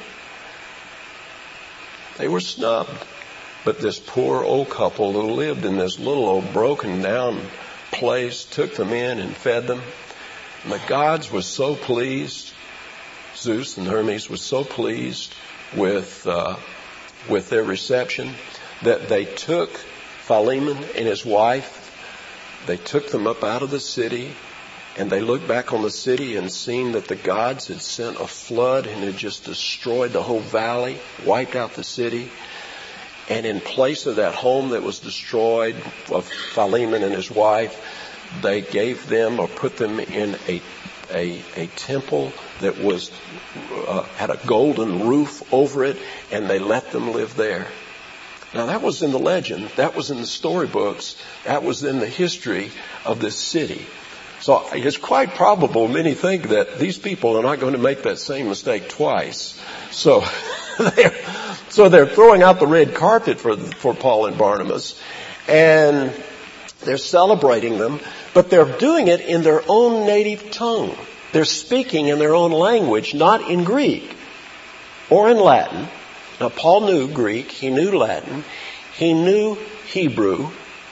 They were snubbed. But this poor old couple who lived in this little old broken down place took them in and fed them. And the gods were so pleased, Zeus and Hermes were so pleased with their reception that they took Philemon and his wife, they took them up out of the city, and they looked back on the city and seen that the gods had sent a flood and had just destroyed the whole valley, wiped out the city. And in place of that home that was destroyed of Philemon and his wife, they gave them or put them in a temple that was had a golden roof over it, and they let them live there. Now that was in the legend, that was in the storybooks, that was in the history of this city. So it's quite probable many think that these people are not going to make that same mistake twice. So they're throwing out the red carpet for Paul and Barnabas, and they're celebrating them, but they're doing it in their own native tongue. They're speaking in their own language, not in Greek or in Latin. Now, Paul knew Greek, he knew Latin, he knew Hebrew,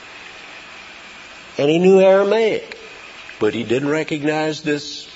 and he knew Aramaic, but he didn't recognize this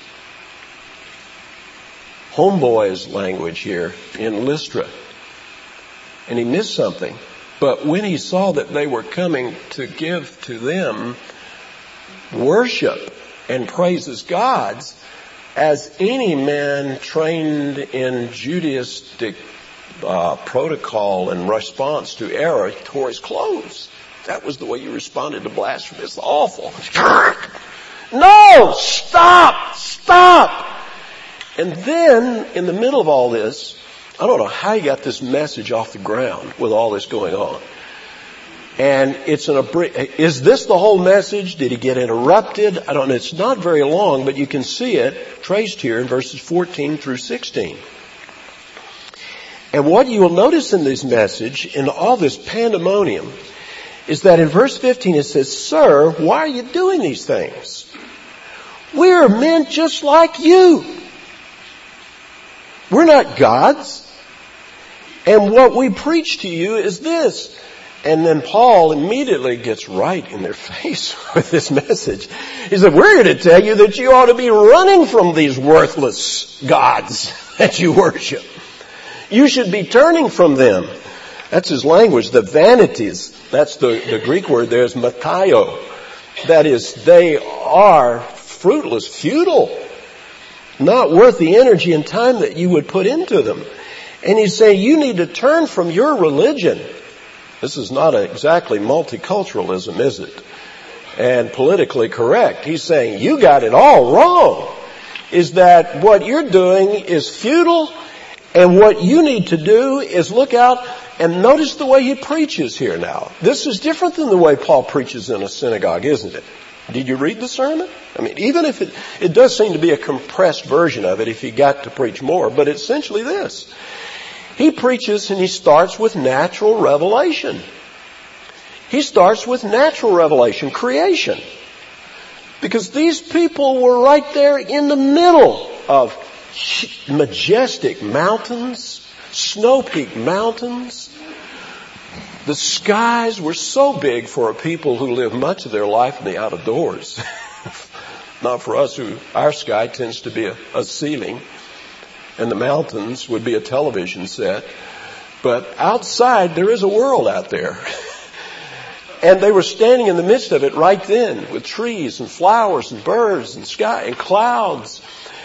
homeboy's language here in Lystra. And he missed something. But when he saw that they were coming to give to them worship and praise as gods, as any man trained in Judaistic protocol and response to error, he tore his clothes. That was the way you responded to blasphemy. It's awful. No! Stop! And then, in the middle of all this, I don't know how he got this message off the ground with all this going on. And is this the whole message? Did he get interrupted? I don't know. It's not very long, but you can see it traced here in verses 14 through 16. And what you will notice in this message, in all this pandemonium, is that in verse 15 it says, "Sir, why are you doing these things? We are men just like you. We're not gods. And what we preach to you is this." And then Paul immediately gets right in their face with this message. He said, "We're here to tell you that you ought to be running from these worthless gods that you worship. You should be turning from them. That's his language. The vanities, that's the Greek word there is matio. That is, they are fruitless, futile, not worth the energy and time that you would put into them. And he's saying you need to turn from your religion. This is not exactly multiculturalism, is it? And politically correct. He's saying you got it all wrong. Is that what you're doing is futile, and what you need to do is look out and notice the way he preaches here now. This is different than the way Paul preaches in a synagogue, isn't it? Did you read the sermon? I mean, even if it does seem to be a compressed version of it if he got to preach more, but it's essentially this. He preaches and he starts with natural revelation. He starts with natural revelation, creation. Because these people were right there in the middle of majestic mountains, snow-peaked mountains. The skies were so big for a people who live much of their life in the outdoors. Not for us, our sky tends to be a ceiling, and the mountains would be a television set. But outside, there is a world out there. And they were standing in the midst of it right then, with trees and flowers and birds and sky and clouds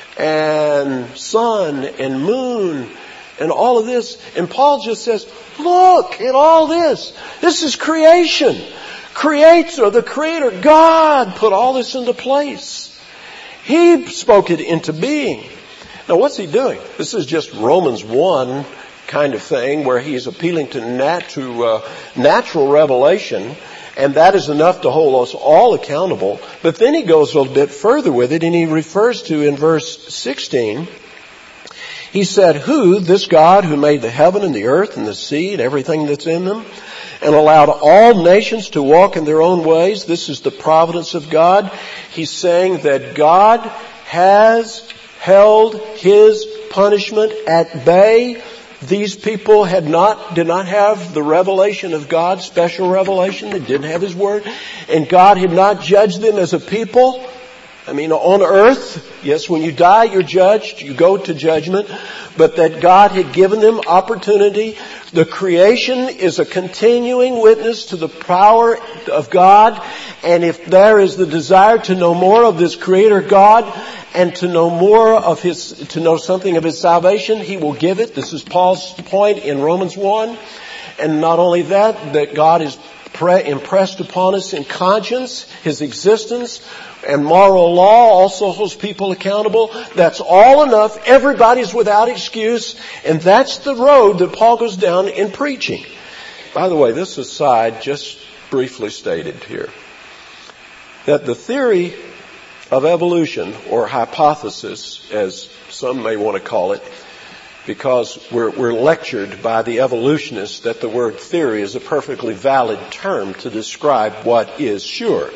and sun and moon and all of this. And Paul just says, look at all this. This is creation. The Creator, God, put all this into place. He spoke it into being. Now, what's he doing? This is just Romans 1 kind of thing where he's appealing to natural revelation, and that is enough to hold us all accountable. But then he goes a little bit further with it, and he refers to in verse 16, he said, who, this God who made the heaven and the earth and the sea and everything that's in them, and allowed all nations to walk in their own ways. This is the providence of God. He's saying that God has held his punishment at bay. These people did not have the revelation of God, special revelation. They didn't have his word. And God had not judged them as a people. I mean, on earth, yes, when you die, you're judged. You go to judgment. But that God had given them opportunity. The creation is a continuing witness to the power of God. And if there is the desire to know more of this Creator God and to know more of to know something of His salvation, He will give it. This is Paul's point in Romans 1. And not only that God is impressed upon us in conscience, His existence, and moral law also holds people accountable. That's all enough. Everybody's without excuse. And that's the road that Paul goes down in preaching. By the way, this aside, just briefly stated here, that the theory of evolution, or hypothesis, as some may want to call it, because we're lectured by the evolutionists that the word theory is a perfectly valid term to describe what is sure.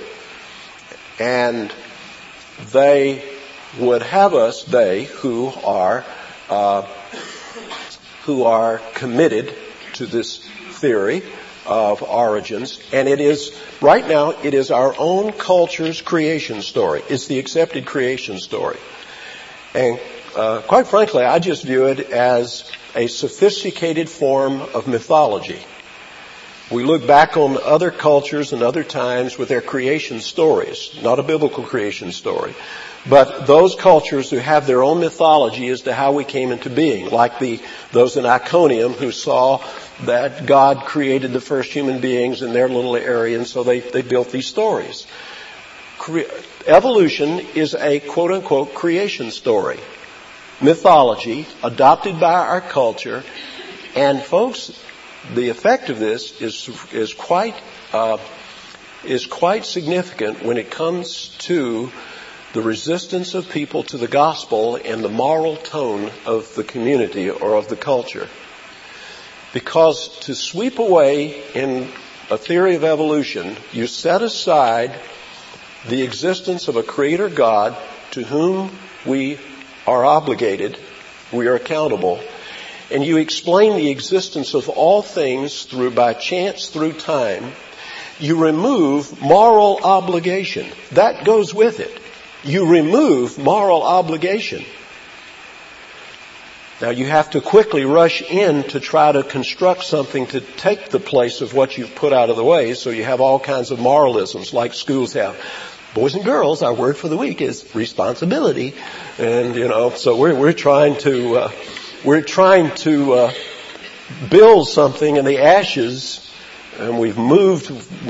And they would have us, they who are committed to this theory of origins, and it is, right now, it is our own culture's creation story. It's the accepted creation story. And quite frankly, I just view it as a sophisticated form of mythology. We look back on other cultures and other times with their creation stories, not a biblical creation story, but those cultures who have their own mythology as to how we came into being, like those in Iconium who saw that God created the first human beings in their little area, and so they built these stories. Evolution is a quote-unquote creation story, mythology adopted by our culture, and folks, the effect of this is quite significant when it comes to the resistance of people to the gospel and the moral tone of the community or of the culture. Because to sweep away in a theory of evolution, you set aside the existence of a Creator God to whom we are obligated, we are accountable, and you explain the existence of all things by chance through time, you remove moral obligation. That goes with it. You remove moral obligation. Now you have to quickly rush in to try to construct something to take the place of what you've put out of the way, so you have all kinds of moralisms like schools have. Boys and girls, our word for the week is responsibility. And, so we're trying to build something in the ashes, and we've moved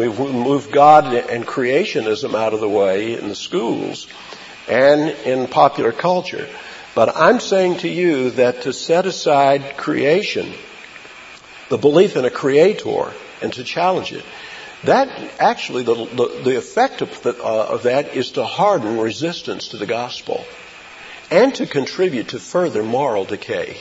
God and creationism out of the way in the schools and in popular culture. But I'm saying to you that to set aside creation, the belief in a creator, and to challenge it, that actually the effect of that is to harden resistance to the gospel and to contribute to further moral decay.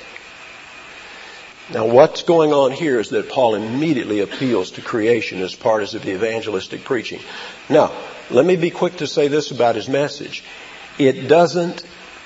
Now what's going on here is that Paul immediately appeals to creation as part of the evangelistic preaching. Now, let me be quick to say this about his message. It doesn't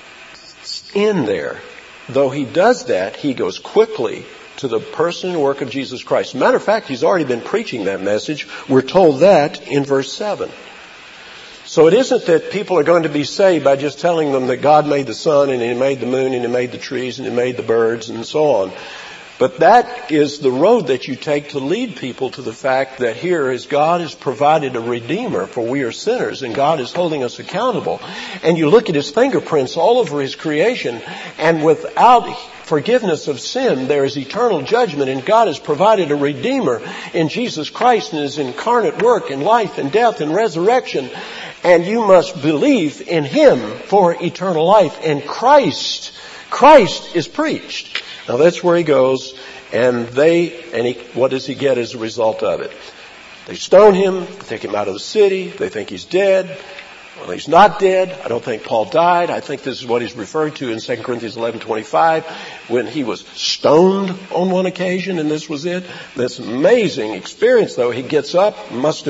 end there. Though he does that, he goes quickly to the person and work of Jesus Christ. Matter of fact, he's already been preaching that message. We're told that in verse 7. So it isn't that people are going to be saved by just telling them that God made the sun and He made the moon and He made the trees and He made the birds and so on. But that is the road that you take to lead people to the fact that here is God has provided a Redeemer, for we are sinners and God is holding us accountable. And you look at His fingerprints all over His creation, and without forgiveness of sin there is eternal judgment, and God has provided a Redeemer in Jesus Christ and His incarnate work in life and death and resurrection. And you must believe in Him for eternal life. And Christ is preached. Now that's where he goes, and what does he get as a result of it? They stone him, they take him out of the city, they think he's dead. Well, he's not dead. I don't think Paul died. I think this is what he's referring to in 2 Corinthians 11:25, when he was stoned on one occasion, and this was it. This amazing experience, though. He gets up,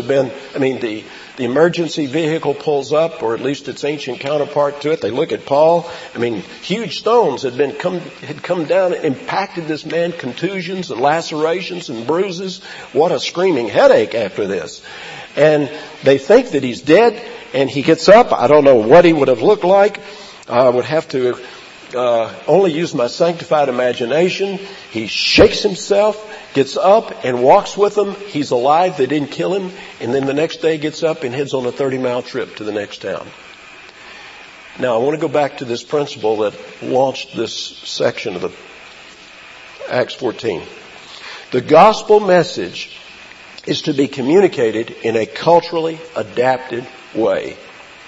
the emergency vehicle pulls up, or at least its ancient counterpart to it. They look at Paul. Huge stones had come down and impacted this man, contusions and lacerations and bruises. What a screaming headache after this. And they think that he's dead, and he gets up. I don't know what he would have looked like. I would have to only use my sanctified imagination. He shakes himself, gets up, and walks with them. He's alive. They didn't kill him. And then the next day gets up and heads on a 30-mile trip to the next town. Now, I want to go back to this principle that launched this section of the Acts 14. The gospel message is to be communicated in a culturally adapted way.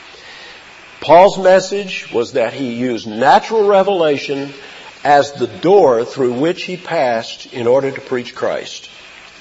Paul's message was that he used natural revelation as the door through which he passed in order to preach Christ.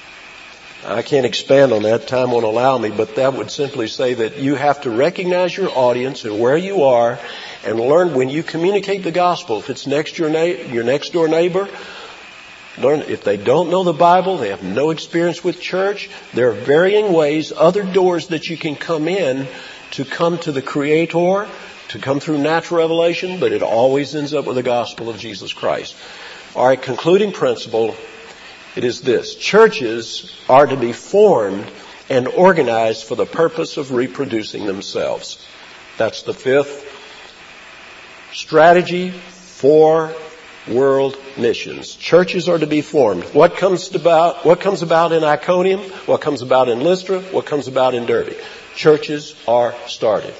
I can't expand on that. Time won't allow me, but that would simply say that you have to recognize your audience and where you are, and learn when you communicate the gospel. If it's your next door neighbor, learn. If they don't know the Bible, they have no experience with church, there are varying ways, other doors that you can come in to come to the Creator, to come through natural revelation, but it always ends up with the gospel of Jesus Christ. All right, concluding principle, it is this. Churches are to be formed and organized for the purpose of reproducing themselves. That's the fifth strategy for world missions. Churches are to be formed. What comes about in Iconium? What comes about in Lystra? What comes about in Derbe? Churches are started.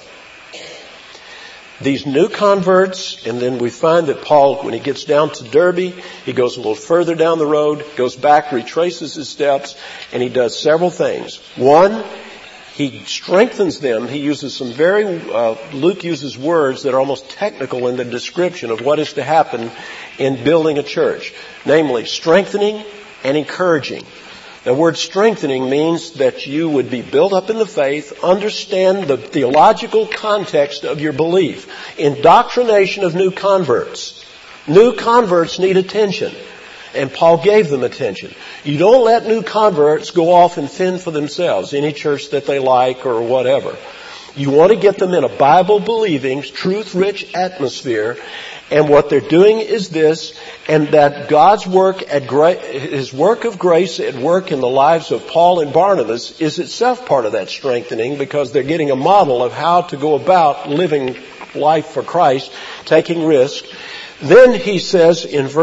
These new converts, and then we find that Paul, when he gets down to Derbe, he goes a little further down the road, goes back, retraces his steps, and he does several things. One, he strengthens them. He uses Luke uses words that are almost technical in the description of what is to happen in building a church. Namely, strengthening and encouraging. The word strengthening means that you would be built up in the faith, understand the theological context of your belief. Indoctrination of new converts. New converts need attention. And Paul gave them attention. You don't let new converts go off and fend for themselves, any church that they like or whatever. You want to get them in a Bible-believing, truth-rich atmosphere. And what they're doing is this, and that God's work His work of grace at work in the lives of Paul and Barnabas is itself part of that strengthening, because they're getting a model of how to go about living life for Christ, taking risk. Then he says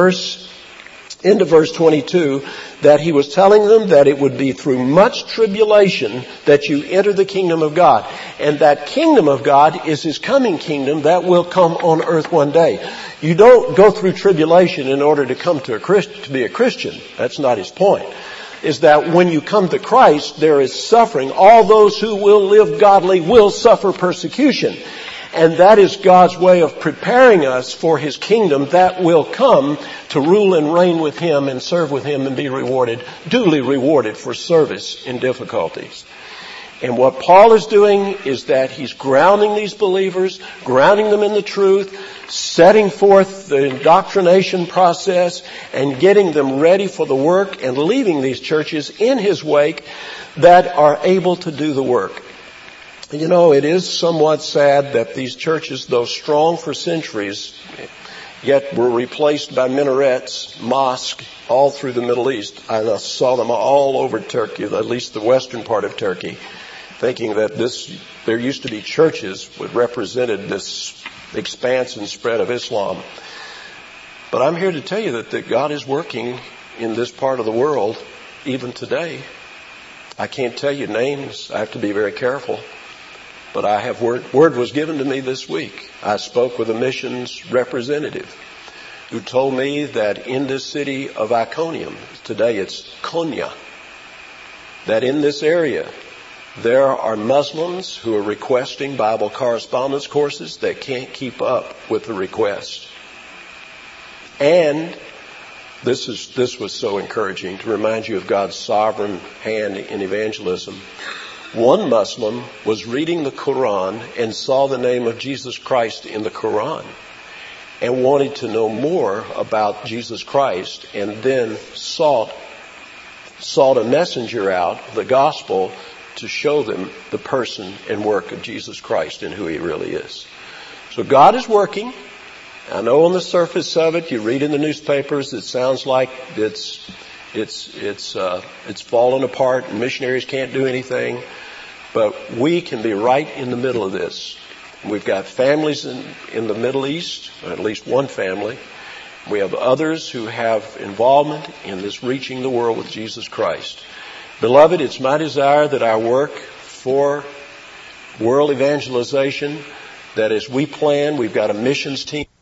into verse 22, that he was telling them that it would be through much tribulation that you enter the kingdom of God. And that kingdom of God is his coming kingdom that will come on earth one day. You don't go through tribulation in order to come to be a Christian. That's not his point. Is that when you come to Christ, there is suffering. All those who will live godly will suffer persecution. And that is God's way of preparing us for his kingdom that will come to rule and reign with him and serve with him and be duly rewarded for service in difficulties. And what Paul is doing is that he's grounding these believers, grounding them in the truth, setting forth the indoctrination process and getting them ready for the work and leaving these churches in his wake that are able to do the work. You know, it is somewhat sad that these churches, though strong for centuries, yet were replaced by minarets, mosques, all through the Middle East. I saw them all over Turkey, at least the western part of Turkey, thinking that there used to be churches that represented this expanse and spread of Islam. But I'm here to tell you that God is working in this part of the world even today. I can't tell you names. I have to be very careful. But I have word was given to me this week. I spoke with a missions representative who told me that in this city of Iconium, today it's Konya, that in this area there are Muslims who are requesting Bible correspondence courses that can't keep up with the request. And this was so encouraging to remind you of God's sovereign hand in evangelism. One Muslim was reading the Quran and saw the name of Jesus Christ in the Quran and wanted to know more about Jesus Christ, and then sought a messenger out, the gospel, to show them the person and work of Jesus Christ and who he really is. So God is working. I know on the surface of it, you read in the newspapers, it sounds like it's fallen apart and missionaries can't do anything. But we can be right in the middle of this. We've got families in the Middle East, or at least one family. We have others who have involvement in this reaching the world with Jesus Christ. Beloved, it's my desire that our work for world evangelization, that as we plan, we've got a missions team